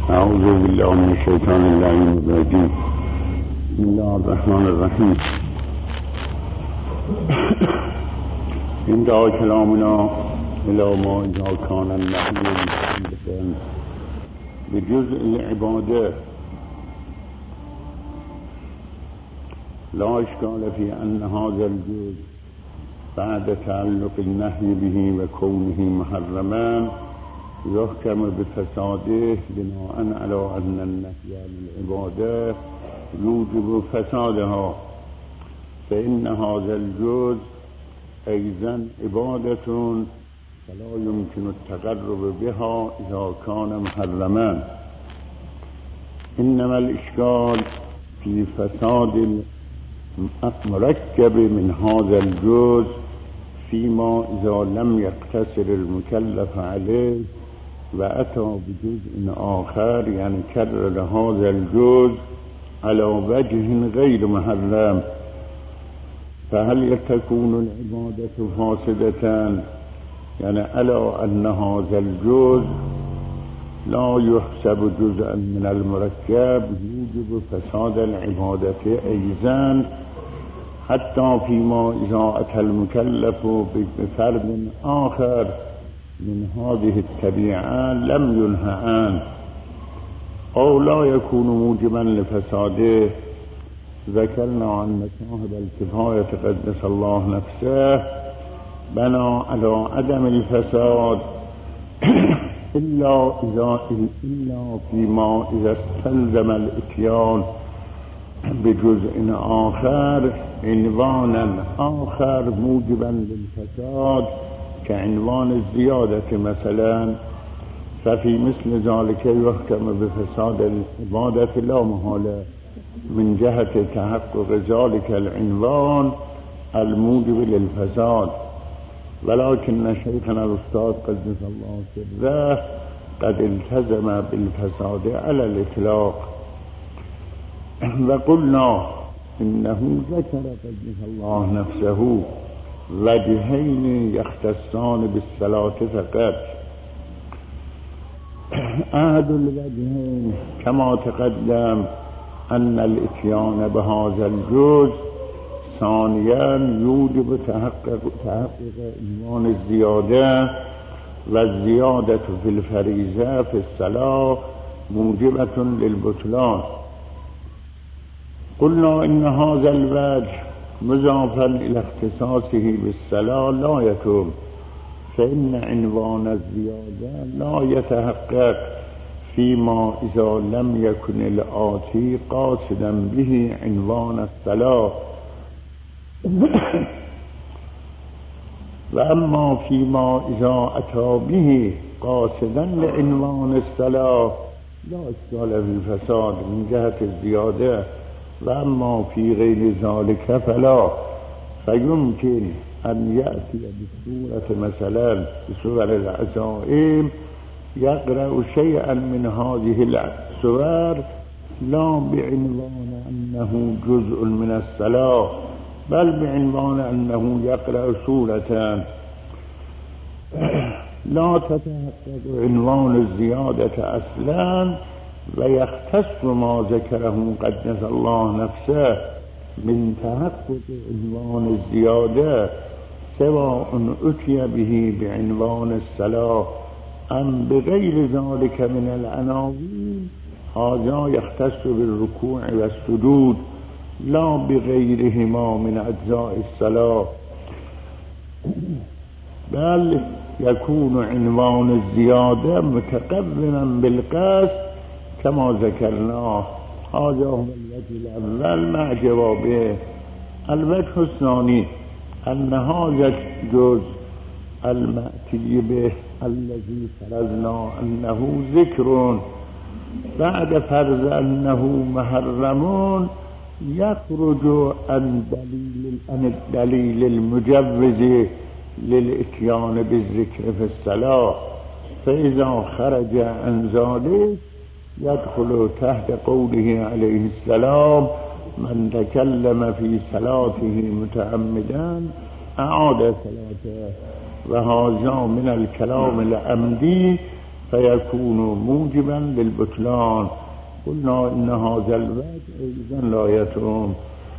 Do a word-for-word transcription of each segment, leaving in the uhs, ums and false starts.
اعوذ بالله من الشیطان اللعین الرجیم. بسم الله الرحمن الرحیم. انتهى كلامنا الى ما اذا كان النهي بجزء العباده لا اشكال في ان هذا الجزء بعد تعلق النهي به وكونه محرما يحكم بفساده بناء على أن النهي عن العبادة يوجب فسادها، فإن هذا الجزء أيضا عبادة فلا يمكن التقرب بها إذا كان محرما. إنما الإشكال في فساد المركب من هذا الجزء فيما إذا لم يقتصر المكلف عليه وأتى بجزء آخر، يعني كرر هذا الجزء على وجه غير محرم، فهل تكون العبادة فاسدة؟ يعني على أن هذا الجزء لا يحسب جزءا من المركب يوجب فساد العبادة أيضا، حتى فيما إذا أتى المكلف بفرد آخر من هذه الطبيعة لم ينهى عنه أو لا يكون موجبا لفساده. ذكرنا أن صاحب الكفاية قدس الله نفسه بنى على عدم الفساد إلا إذا إلا فيما إذا استلزم الإتيان بجزء آخر عنوانا آخر موجبا للفساد كعنوان الزيادة مثلا، ففي مثل ذلك يحكم بفساد العبادة لا محالة من جهة تحقق ذلك العنوان الموجب للفساد. ولكن شيخنا الأستاذ قدس الله سره قد التزم بالفساد على الإطلاق، وقلنا إنه ذكر قدس الله نفسه وجهين يختصان بالصلاة فقط. أحد الوجهين كما تقدم أن الإتيان بهذا الجزء ثانيا يوجب تحقق تحقق عنوان الزيادة، والزيادة في الفريضة في الصلاة موجبة للبطلان. قلنا إن هذا الوجه مضافا إلى اختصاصه بالصلاة لا يتم، فإن عنوان الزيادة لا يتحقق فيما إذا لم يكن الآتي قاصدا به عنوان الصلاة، وأما فيما إذا أتى به قاصدا لعنوان الصلاة لا إشكال في الفساد من جهة الزيادة، وأما في غير ذلك فلا، فيمكن أن يأتي بصورة مثلا بصورة العزائم يقرأ شيئا من هذه الصور لا بعنوان أنه جزء من الصلاة، بل بعنوان أنه يقرأ سورة لا تتحقق عنوان الزيادة أصلا، ويختص ما ذكره قدس الله نفسه من تحقق عنوان الزيادة، سواء أتي به بعنوان الصلاة أم بغير ذلك من العناوين. هذا يختص بالركوع والسجود لا بغيرهما من أجزاء الصلاة، بل يكون عنوان الزيادة متقرنا بالقصد كما ذكرناه. هذا هو الوجه الأول مع جوابه. الوجه الثاني أن هذا الجزء المأتي به الذي فرضنا أنه ذكر بعد فرض أنه محرم يخرج عن دليل عن الدليل المجوز للإتيان بالذكر في الصلاة، فإذا خرج عن ذلك يدخل تحت قوله عليه السلام: من تكلم في صلاته متعمدا أعاد صلاته. وهذا من الكلام العمدي فيكون موجبا للبطلان. قلنا إن هذا الوجه أيضا لا يتم،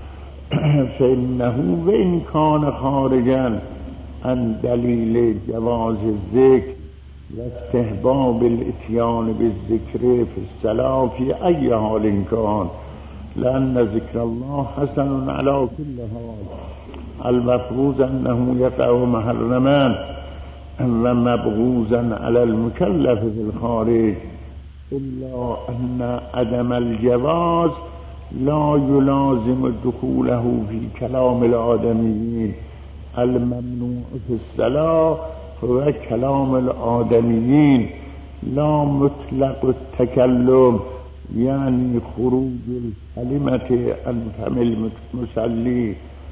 فإنه وإن كان خارجا عن دليل جواز الذكر واستحباب الاتيان بالذكر في الصلاة في أي حال كان، لأن ذكر الله حسن على كل حال. المفروض أنه يقع محرما ومبغوزا على المكلف في الخارج، إلا أن عدم الجواز لا يلازم دخوله في كلام الآدميين. الممنوع في الصلاة هو كلام الآدميين، لا مطلق التكلم، يعني خروج الكلمة عن فم المصلي.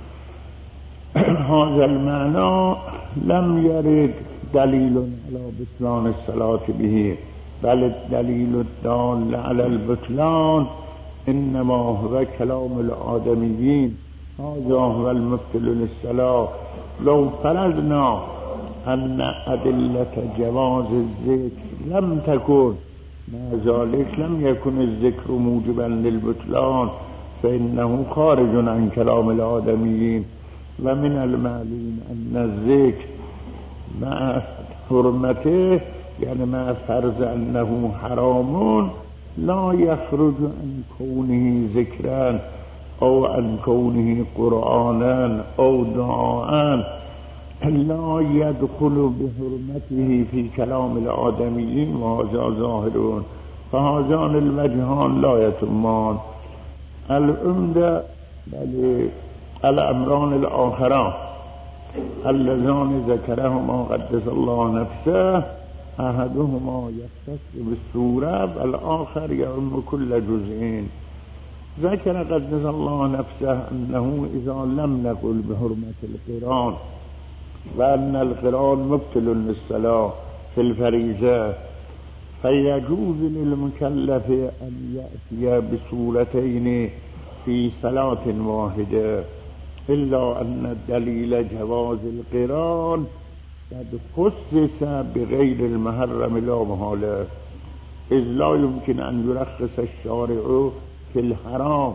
هذا المعنى لم يرد دليل على بطلان الصلاة به، بل الدليل الدال على البطلان إنما هو كلام الآدميين، هذا هو المبطل للصلاة. لو فرضنا أن أدلة جواز الذكر لم تكن، مع ذلك لم يكن الذكر موجبا للبطلان، فإنه خارج عن كلام الآدميين. ومن المعلوم أن الذكر مع حرمته، يعني مع فرض أنه حرام، لا يخرج عن كونه ذكرا أو عن كونه قرآنا أو دعاء، لا يدخل بحرمته في كلام الآدميين، وهذا ظاهر. فهذان الوجهان لا يتمان. العمدة بل الأمران الآخران اللذان ذكرهما قدس الله نفسه، أحدهما يختص بالسورة والآخر يعم كل جزء. ذكر قدس الله نفسه أنه إذا لم نقل بحرمة القرآن وأن القرآن مبطل للصلاة في الفريضة، فيجوز للمكلف أن يأتي بسورتين في صلاة واحدة، إلا أن الدليل جواز القرآن قد خصص بغير المحرم لا محالة، إذ لا يمكن أن يرخص الشارع في الحرام.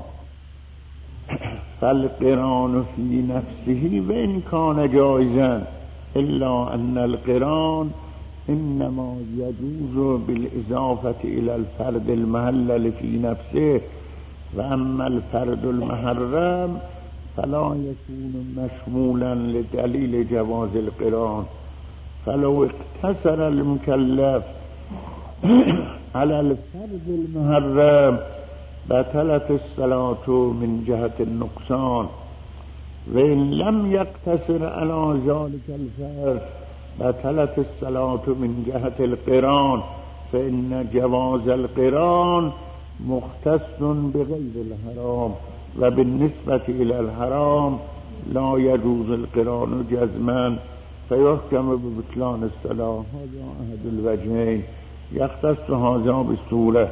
فالقرآن في نفسه وإن كان جائزا، إلا أن القرآن إنما يجوز بالإضافة إلى الفرد المحلل في نفسه، وأما الفرد المحرم فلا يكون مشمولا لدليل جواز القرآن. فلو اقتصر المكلف على الفرد المحرم بطلت الصلاة من جهة النقصان، وإن لم يقتصر على ذلك الفرد بطلت الصلاة من جهة القرآن، فإن جواز القرآن مختص بغير الحرام، وبالنسبة إلى الحرام لا يجوز القرآن جزما، فيحكم ببطلان الصلاة. هذا أحد الوجهين. يختص هذا بالسورة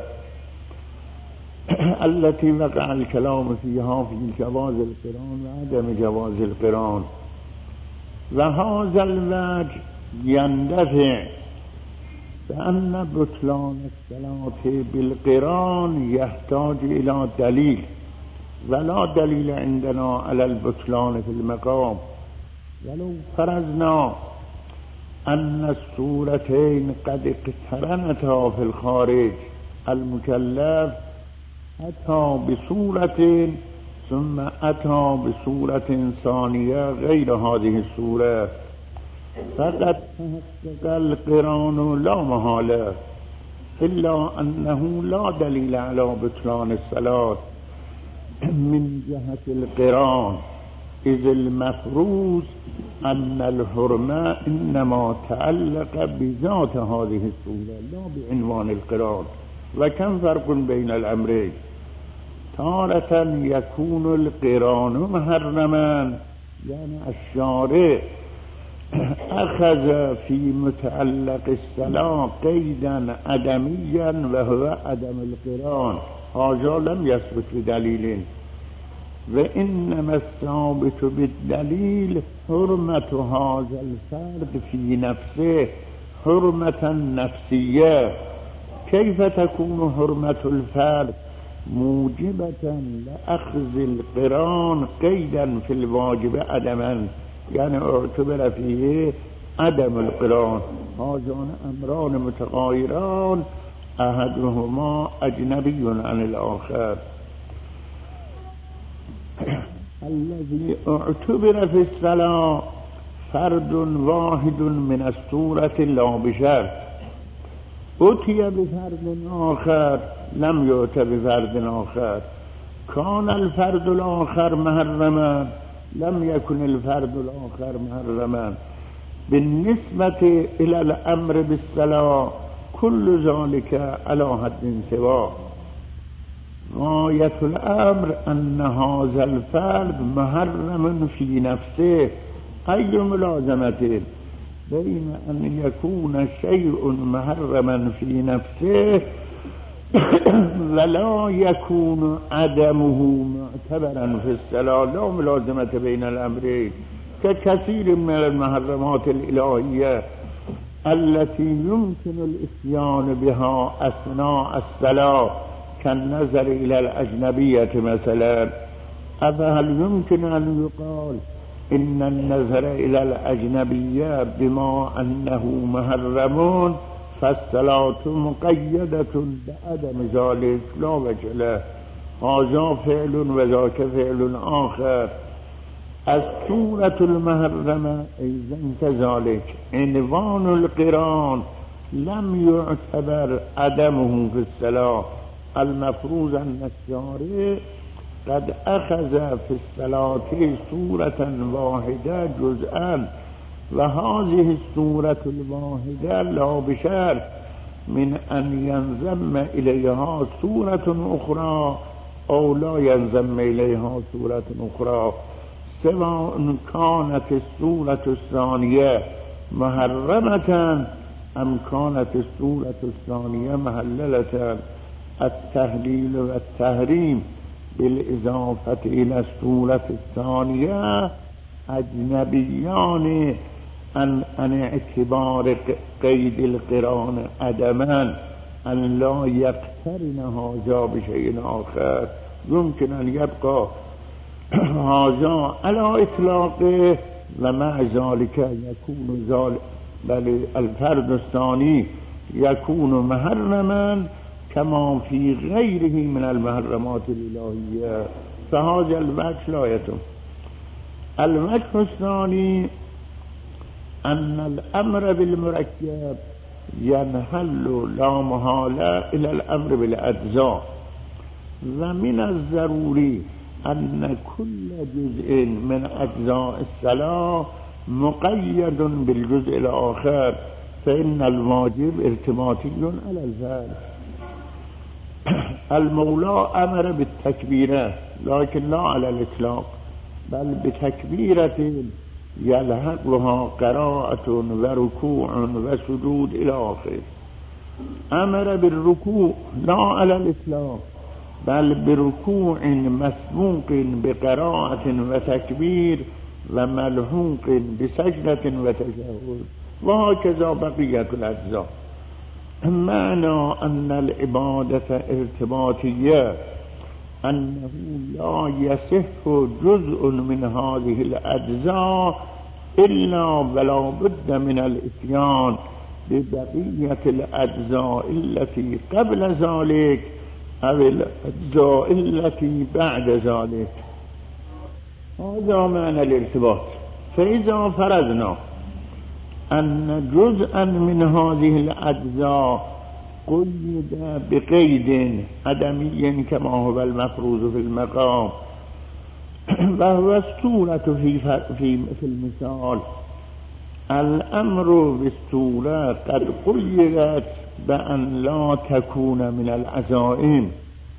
التي وقع الكلام فيها في جواز القرآن وعدم جواز القرآن. وهذا الوجه يندفع فأن بطلان الصلاة بالقرآن يحتاج إلى دليل، ولا دليل عندنا على البطلان في المقام. ولو فرضنا أن السورتين قد اقترنتا في الخارج، المكلف أتى بسورة ثم أتى بسورة ثانية غير هذه السورة، فقد تحقق القرآن لا محالة، إلا أنه لا دليل على بطلان الصلاة من جهة القرآن، إذ المفروض أن الحرمة إنما تعلق بذات هذه السورة لا بعنوان القرآن. وكم فرق بين الأمرين؟ تارة يكون القرآن محرما، يعني الشارع أخذ في متعلق الصلاة قيدا عدميا وهو عدم القرآن، هذا لم يثبت بدليل، وإنما الثابت بالدليل حرمة هذا الفرد في نفسه، حرمة نفسية. كيف تكون حرمة الفرد موجبة لأخذ القران قيدا في الواجب عدما، يعني اعتبر فيه عدم القران. هذان أمران متغايران أحدهما أجنبي عن الآخر. الذي اعتبر في الصلاة فرد واحد من الصورة لا بشر، أتي بفرد آخر لم يؤت بفرد آخر. كان الفرد الآخر محرما لم يكن الفرد الآخر محرما. بالنسبة إلى الأمر بالصلاة كل ذلك على حد سواء. غاية الأمر أن هذا الفرد محرم في نفسه. أي ملازمة بين أن يكون شيء محرما في نفسه ولا يكون عدمه معتبرا في الصلاة. لا ملازمة بين الأمرين، ككثير من المحرمات الإلهية التي يمكن الإتيان بها أثناء الصلاة كالنظر إلى الأجنبية مثلا. أفهل يمكن أن يقال إن النظر إلى الأجنبية بما أنه محرم فالصلاة مقيدة بعدم ذلك؟ لا وجه له، هذا فعل وذاك فعل آخر. الصورة المحرمة أيضا كذلك. عنوان القران لم يعتبر عدمه في الصلاة. المفروض أن الشارع قد أخذ في الصلاة صورة واحدة جزءا، وهذه الصورة الواحدة لا بشر من أن ينضم إليها صورة أخرى أو لا ينضم إليها صورة أخرى، سواء كانت الصورة الثانية محرمة أم كانت الصورة الثانية محللة. التهليل والتحريم بالإضافة إلى الصورة الثانية أجنبيان عن عن اعتبار قيد القران عدما، أن لا يقترن هذا بشيء آخر. يمكن أن يبقى هذا على إطلاقه ومع ذلك يكون ذلك بل الفرد الثاني يكون محرما كما في غيره من المحرمات الإلهية. فهذا الوجه لا يتم. الوجه الثاني أن الأمر بالمركب ينحل لا محالة إلى الأمر بالأجزاء، ومن الضروري أن كل جزء من أجزاء الصلاة مقيد بالجزء الآخر، فإن الواجب ارتباطي على الفعل. المولى أمر بالتكبيرة لكن لا على الإطلاق، بل بتكبيرة يلحقها قراءة وركوع وسجود إلى آخره. أمر بالركوع لا على الإطلاق، بل بركوع مسبوق بقراءة وتكبير وملحوق بسجدة وتشهد، وهكذا بقية الأجزاء. معنى أن العبادة ارتباطية أنه لا يصح جزء من هذه الأجزاء إلا ولا بد من الإتيان ببقية الأجزاء التي قبل ذلك أو الأجزاء التي بعد ذلك. هذا معنى الارتباط. فإذا فرضنا أن جزءا من هذه الأجزاء قيد بقيد عدمي كما هو المفروض في المقام، وهو الصورة في في في المثال، الأمر بالصورة قد قيدت بأن لا تكون من العزائم،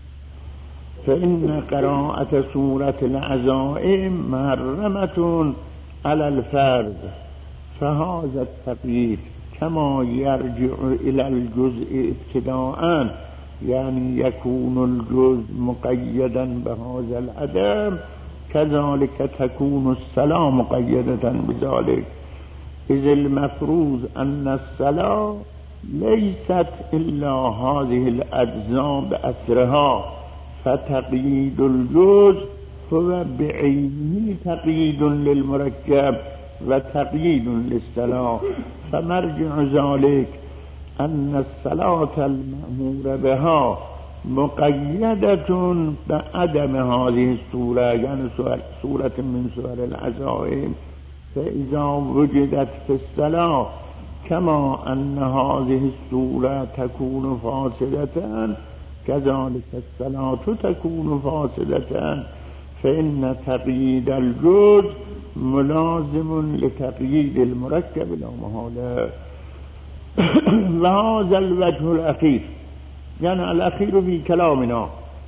فإن قراءة سورة العزائم محرمة على الفرد. فهذا التقييد كما يرجع إلى الجزء ابتداء، يعني يكون الجزء مقيدا بهذا العدم، كذلك تكون الصلاة مقيدة بذلك. إذ المفروض أن الصلاة ليست إلا هذه الأجزاء بأسرها، فتقييد الجزء هو بعينه تقييد للمركب وتقييد للصلاة. فمرجع ذلك أن الصلاة المأمور بها مقيدة بعدم هذه الصورة، يعني صورة من صور العزائم، فإذا وجدت في الصلاة كما أن هذه الصورة تكون فاسدة كذلك الصلاة تكون فاسدة، فإن تقييد الجزء ملازم لتقييد المركب لا محالة. وهذا الوجه الأخير، يعني الأخير في كلامنا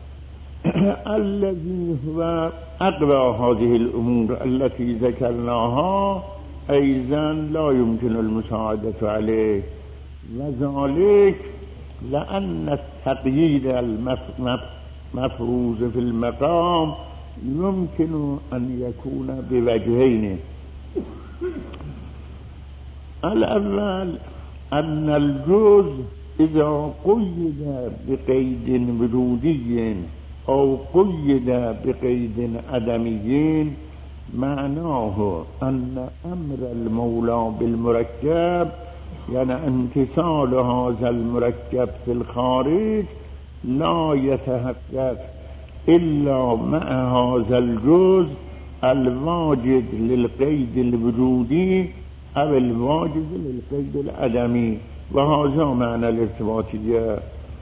الذي هو أقوى هذه الأمور التي ذكرناها أيضا لا يمكن المساعدة عليه، وذلك لأن التقييد المفروض في المقام يمكن أن يكون بوجهين. الأول أن الجزء إذا قيد بقيد وجودي أو قيد بقيد عدمي معناه أن أمر المولى بالمركب، يعني امتثال هذا المركب في الخارج، لا يتحقق إلا مع هذا الجزء الواجد للقيد الوجودي أو الواجد للقيد العدمي، وهذا معنى الارتباطية.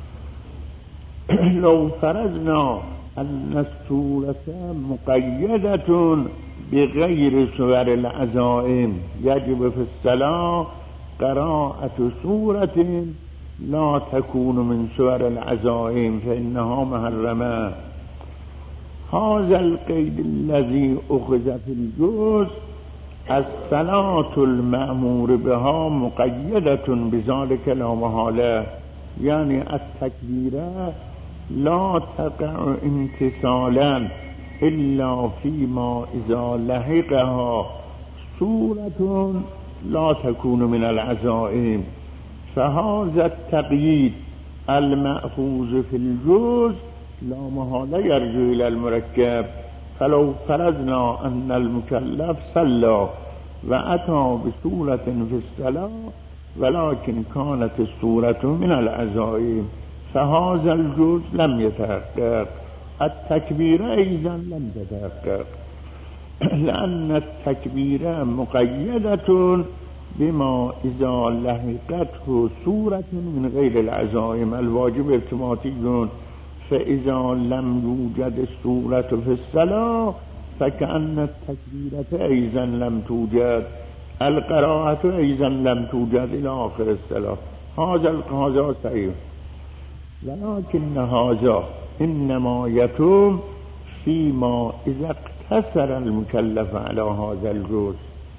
لو فرضنا أن الصورة مقيدة بغير صور العزائم يجب في الصلاة قراءة سورة لا تكون من صور العزائم فإنها محرمة. هذا القيد الذي أخذ في الجزء الصلاة المأمور بها مقيدة بذلك لا محالة، يعني التكبيرة لا تقع امتثالا إلا فيما إذا لحقها سورة لا تكون من العزائم. فهذا التقييد المأخوذ في الجزء لا محالة يرجع إلى المركب. فلو فرضنا أن المكلف صلى وأتى بسورة في الصلاة ولكن كانت السورة من العزائم فهذا الجزء لم يتحقق، التكبير أيضا لم تتحقق، لأن التكبير مقيدة بما إذا لحقته سورة من غير العزائم الواجب ارتباطي، فإذا لم يوجد السورة في الصلاة فكأن التكبيرة أيضا لم توجد، القراءة أيضا لم توجد إلى آخر الصلاة. هذا هذا صحيح، ولكن هذا إنما يتم فيما إذا اقتصر المكلف على هذا الجزء.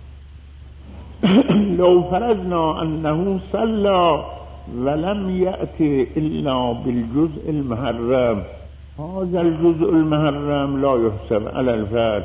لو فرضنا أنه صلى ولم يأتي إلا بالجزء المحرم، هذا الجزء المحرم لا يحسب على الفرض،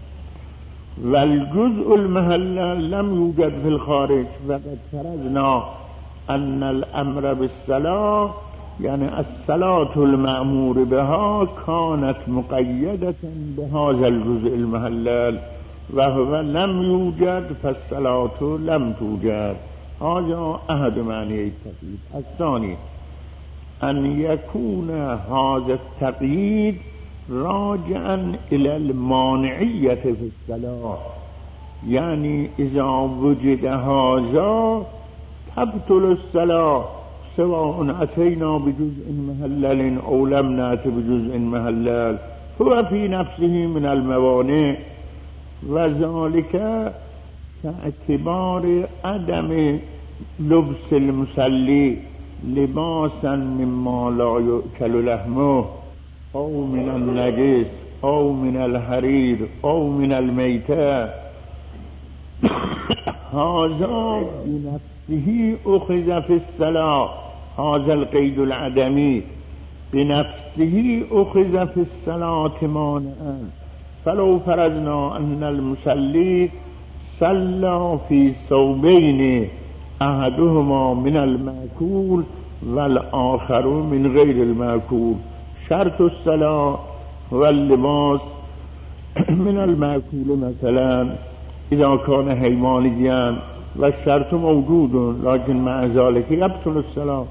والجزء المحلل لم يوجد في الخارج. وقد فرضنا أن الأمر بالصلاة يعني الصلاة المأمور بها كانت مقيدة بهذا الجزء المحلل وهو لم يوجد فالصلاة لم توجد. هذا أحد معنى التقييد. الثاني أن يكون هذا التقييد راجعا إلى المانعية في الصلاة، يعني إذا وجد هذا تبطل الصلاة سواء أتينا بجزء محلل أو لم نأت بجزء محلل، هو في نفسه من الموانع، وذلك كاعتبار عدم لبس المصلي لباسا مما لا يؤكل لحمه أو من النجس أو من الحرير أو من الميتة. هذا بنفسه أخذ في الصلاة، هذا القيد العدمي بنفسه أخذ في الصلاة مانعا. فلو فرضنا أن المصلي صلى في ثوبين احدهما من المأكول والآخر من غیر المأكول. شرط الصلاة واللباس من المأكول مثلا اذا كان حيوانيا والشرط موجود لكن مع ذلك يبطل الصلاة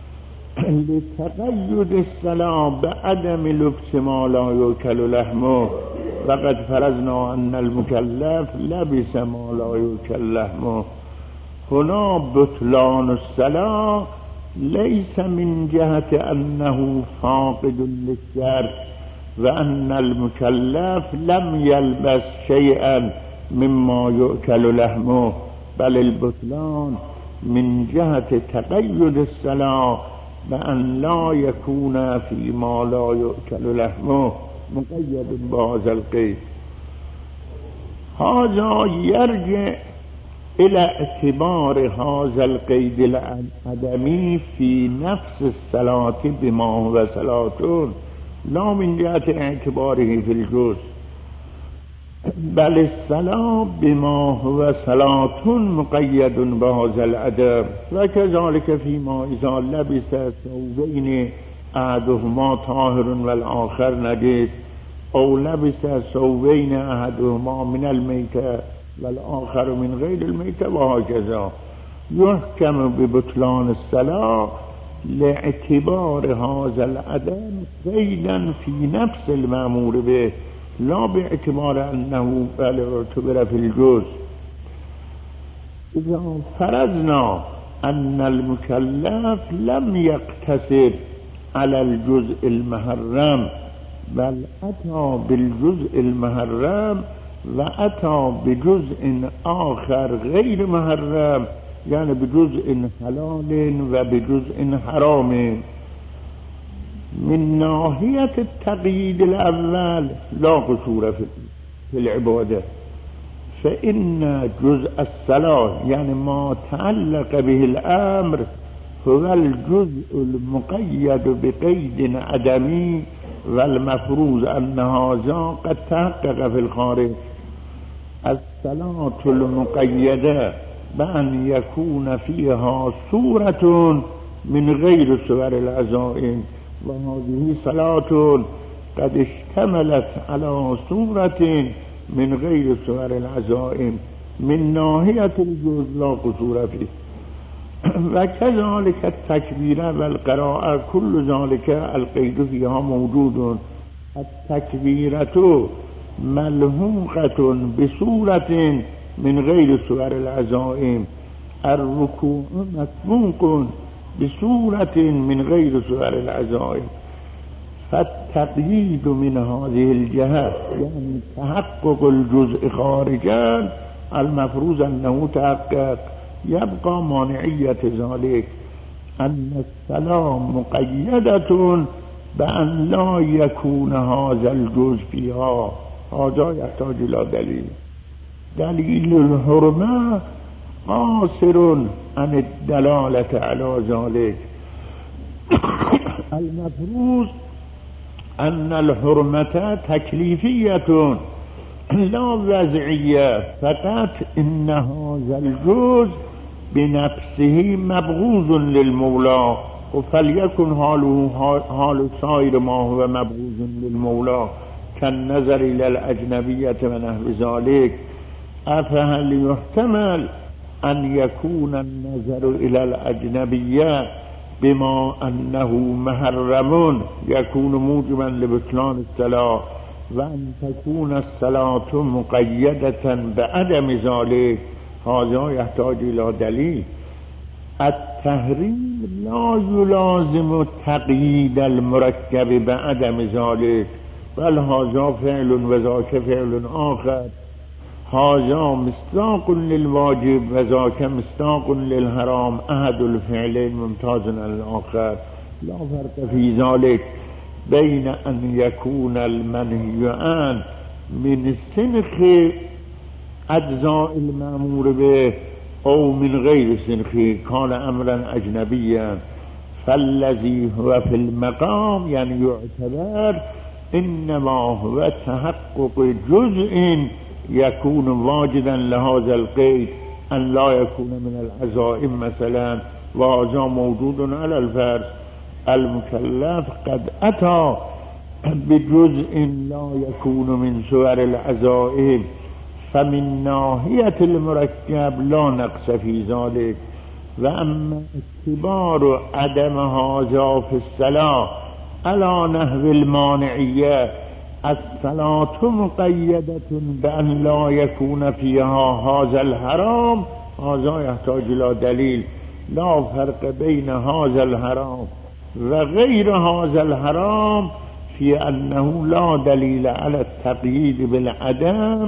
لتقيد الصلاة بعدم لبس ما لا يؤكل لحمه. وقد فرضنا ان المكلف لبس ما لا يؤكل لحمه. هنا بطلان الصلاة ليس من جهة انه فاقد للشرط وان المكلف لم يلبس شيئا مما يؤكل لحمه، بل البطلان من جهة تقيد الصلاة بأن لا يكون فيما لا يؤكل لحمه مقيد بهذا القيد. هذا يرجع إلى اعتبار هذا القيد العدمي في نفس الصلاة بما هو صلاة، لا من جهة اعتباره في الجزء، بل الصلاة بما هو صلاة مقيد بهذا العدم. وكذلك فيما إذا لبس ثوبين أحدهما طاهر والآخر نجس، أو لبس ثوبين أحدهما من الميتة والآخر من غير الميتة، وهكذا يحكم ببطلان الصلاة لاعتبار هذا العدم قيدا في نفس المأمور به، لا باعتبار أنه اعتبر في الجزء. إذا فرضنا أن المكلف لم يقتصر على الجزء المحرم بل أتى بالجزء المحرم وأتى بجزء آخر غير محرم، يعني بجزء حلال وبجزء حرام، من ناحية التقييد الأول لا قصور في العبادة، فإن جزء الصلاة يعني ما تعلق به الأمر هو الجزء المقيد بقيد عدمي، والمفروض أن هذا قد تحقق في الخارج. الصلاة المقيدة بأن يكون فيها صورة من غير صور العزائم، وهذه صلاة قد اشتملت على صورة من غير صور العزائم، من ناحية الجزء لا قصور فيه. وكذلك التكبير والقراءة كل ذلك القيد فيها موجود. التكبيرة ملحوقة بصورة من غير صور العزائم، الركوع مسبوق بصورة من غير صور العزائم. فالتقييد من هذه الجهة يعني تحقق الجزء خارجا المفروض أنه تحقق. يبقى مانعية ذلك أن الصلاة مقيدة بأن لا يكون هذا الجزء فيها. هذا يحتاج إلى دليل. دليل الحرمة قاصر عن الدلالة على ذلك. المفروض أن الحرمة تكليفية لا وضعية، فقط إن هذا الجزء بنفسه مبغوض للمولى، فليكن حاله حال سائر ما هو مبغوض للمولى كالنظر إلى الأجنبية ونحو ذلك. أفهل يحتمل أن يكون النظر إلى الأجنبية بما أنه محرم يكون موجبا لبطلان الصلاة، وأن تكون الصلاة مقيدة بعدم ذلك؟ هذا يحتاج إلى دليل. التحريم لا يلازم تقييد المركب بعدم ذلك، بل هذا فعل وذاك فعل آخر. هذا مصداق للواجب وذاك مصداق للحرام، أحد الفعلين ممتاز عن الآخر. لا فرق في ذلك بين أن يكون المنهي عنه من سنخ أجزاء المأمور به أو من غير سنخ، كان أمرا أجنبيا. فالذي هو في المقام يعني يعتبر إنما هو تحقق جزء يكون واجدا لهذا القيد أن لا يكون من العزائم مثلا، وهذا موجود على الفرض. المكلف قد أتى بجزء لا يكون من صور العزائم، فمن ناحية المركب لا نقص في ذلك. وأما اعتبار عدم هذا في الصلاة على نحو المانعية، الصلاة مقيدة بأن لا يكون فيها هذا الحرام، هذا يحتاج إلى دليل. لا فرق بين هذا الحرام وغير هذا الحرام في أنه لا دليل على التقييد بالعدم،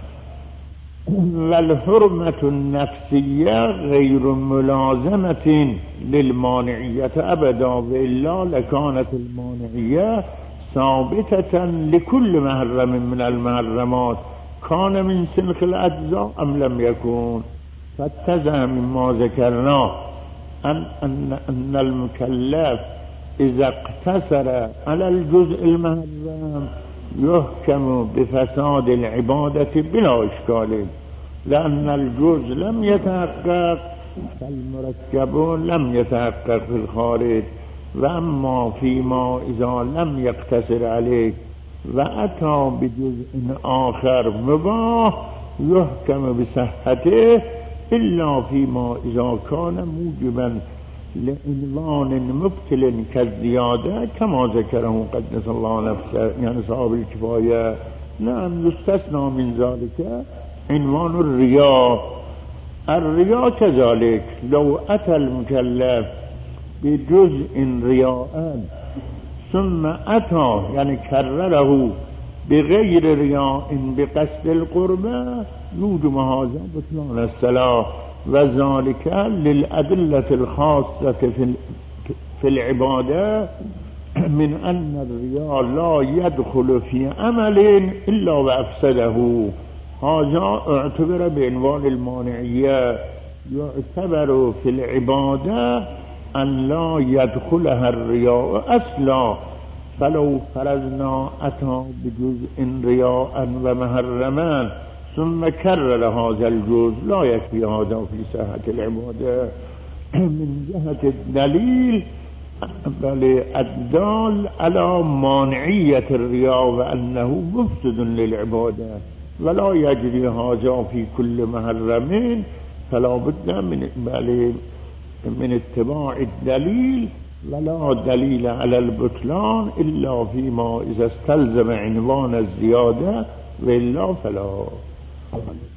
والحرمة النفسية غير ملازمة للمانعية أبدا، وإلا لكانت المانعية ثابتة لكل محرم من المحرمات، كان من سلخ الأجزاء أم لم يكن. فاتزع مما ذكرناه أن, أن, أن المكلف إذا اقتصر على الجزء المحرم يحكم بفساد العبادة بلا إشكال، لأن الجزء لم يتحقق فالمركب لم يتحقق في الخارج. وأما فيما إذا لم يقتصر عليه وأتى بجزء آخر مباح يحكم بصحته، إلا فيما إذا كان موجبا لعنوان مبتل كالزيادة كما ذكره قدس الله نفسه، يعني صاحب الكفاية. نعم، يستثنى من ذلك عنوان الرياء. الرياء كذلك، لو أتى المكلف بجزء رياء ثم أتى يعني كرره بغير رياء بقصد القربة يوجب هذا بطلان الصلاة، وذلك للأدلة الخاصة في في العبادة من أن الرياء لا يدخل في عمل إلا وأفسده. هذا اعتبر بعنوان المانعية. يعتبر في العبادة أن لا يدخلها الرياء أصلا، فلو فرضنا أتى بجزء رياء ومحرما ثم كرر هذا الجزء لا يكفي هذا في صحة العبادة من جهة الدليل، بل الدال على مانعية الرياء وأنه مفسد للعبادة، ولا يجري هذا في كل محرم، فلا بد من بل من اتباع الدليل، ولا دليل على البطلان إلا فيما إذا استلزم عنوان الزيادة، وإلا فلا.